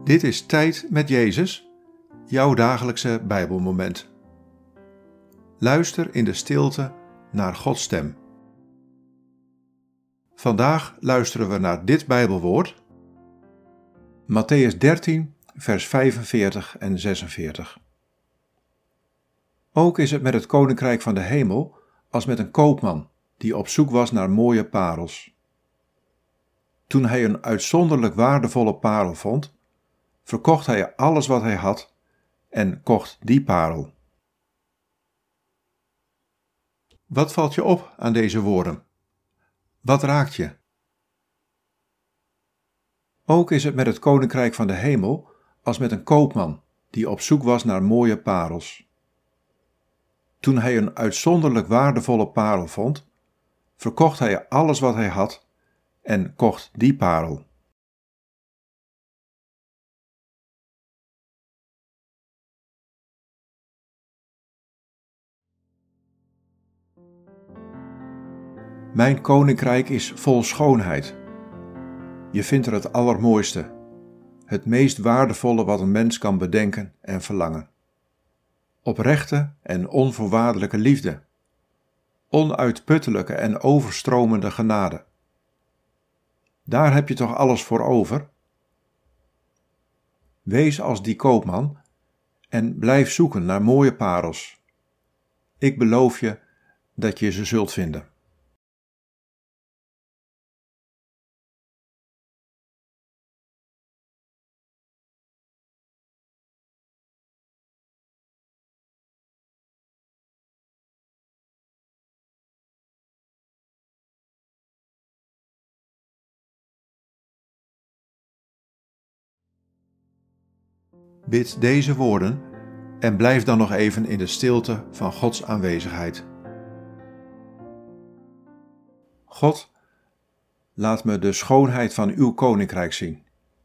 Dit is Tijd met Jezus, jouw dagelijkse Bijbelmoment. Luister in de stilte naar Gods stem. Vandaag luisteren we naar dit Bijbelwoord, Mattheüs 13, vers 45 en 46. Ook is het met het koninkrijk van de hemel als met een koopman die op zoek was naar mooie parels. Toen hij een uitzonderlijk waardevolle parel vond, verkocht hij alles wat hij had en kocht die parel. Wat valt je op aan deze woorden? Wat raakt je? Ook is het met het koninkrijk van de hemel als met een koopman die op zoek was naar mooie parels. Toen hij een uitzonderlijk waardevolle parel vond, verkocht hij alles wat hij had en kocht die parel. Mijn koninkrijk is vol schoonheid. Je vindt er het allermooiste, het meest waardevolle wat een mens kan bedenken en verlangen. Oprechte en onvoorwaardelijke liefde, onuitputtelijke en overstromende genade. Daar heb je toch alles voor over? Wees als die koopman en blijf zoeken naar mooie parels. Ik beloof je dat je ze zult vinden. Bid deze woorden en blijf dan nog even in de stilte van Gods aanwezigheid. God, laat me de schoonheid van uw koninkrijk zien.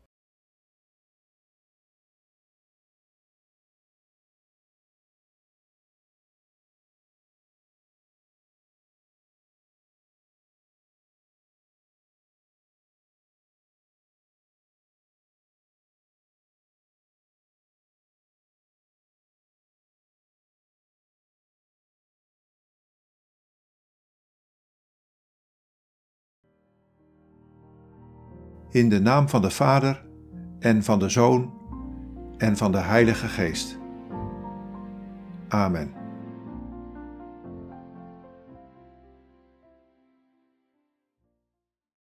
In de naam van de Vader en van de Zoon en van de Heilige Geest. Amen.